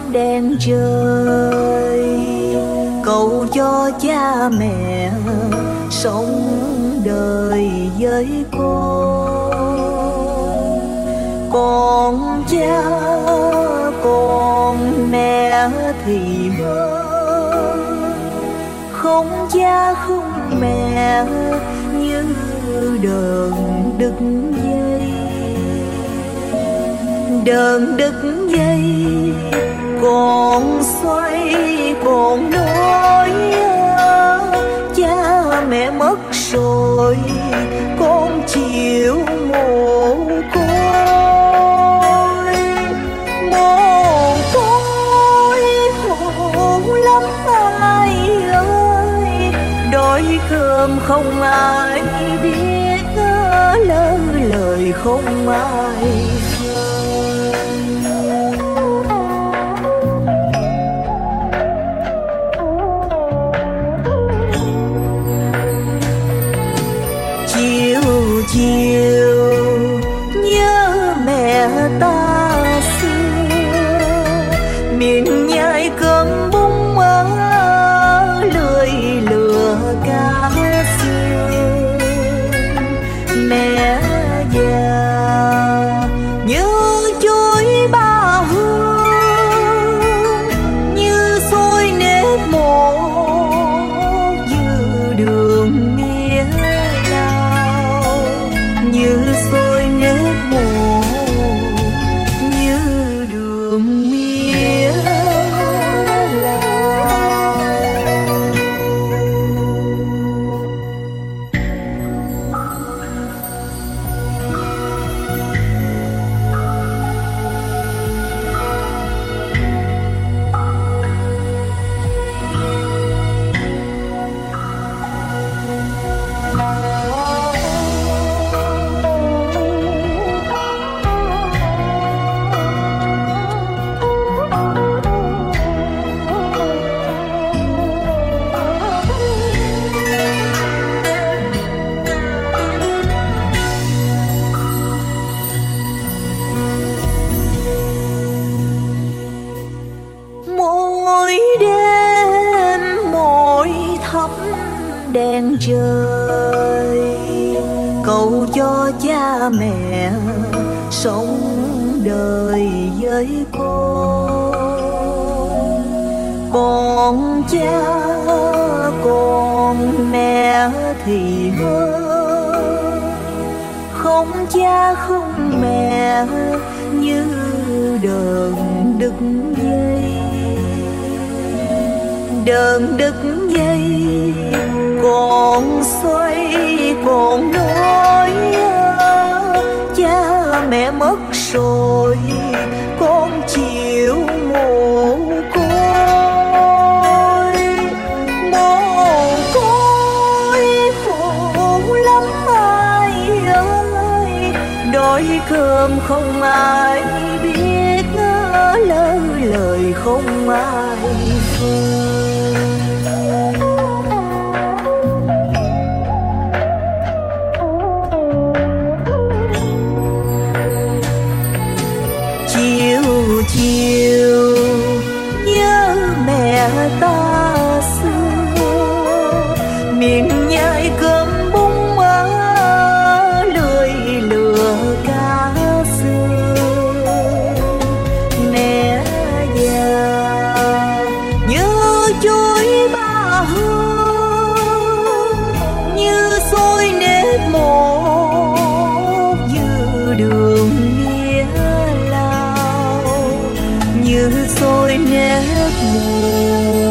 đèn trời, cầu cho cha mẹ sống đời với con cha con mẹ thì hơn, không cha không mẹ như đờn đứt dây. Đờn đứt dây còn xoay còn nói cha mẹ mất rồi con chịu mồ côi. Mồ côi khổ lắm ai ơi, đói cơm không ai biết, lỡ lời không ai. Chiều nhớ mẹ ta xưa, miệng nhai cơm bún lười lừa cá xưa. Mẹ già như chuối ba hương, như xôi nếp một dư đường nghĩa lao, như xôi nếp một như đường mía lao. Mỗi đêm mỗi thắp đèn trời, cầu cho cha mẹ sống đời với con cha con mẹ thì hơn, không cha không mẹ như đờn đứt dây. Đờn đứt dây còn xoay còn nói cha mẹ mất rồi con chịu mồ côi. Mồ côi khổ lắm ai ơi, đói cơm không ai biết, lỡ lời không ai phơi. Chiều nhớ mẹ ta xưa, miệng nhai cơm bún lười lừa cá xưa. Mẹ già như chuối ba hương, như xôi nếp một dư đường nghĩa, như xôi nếp một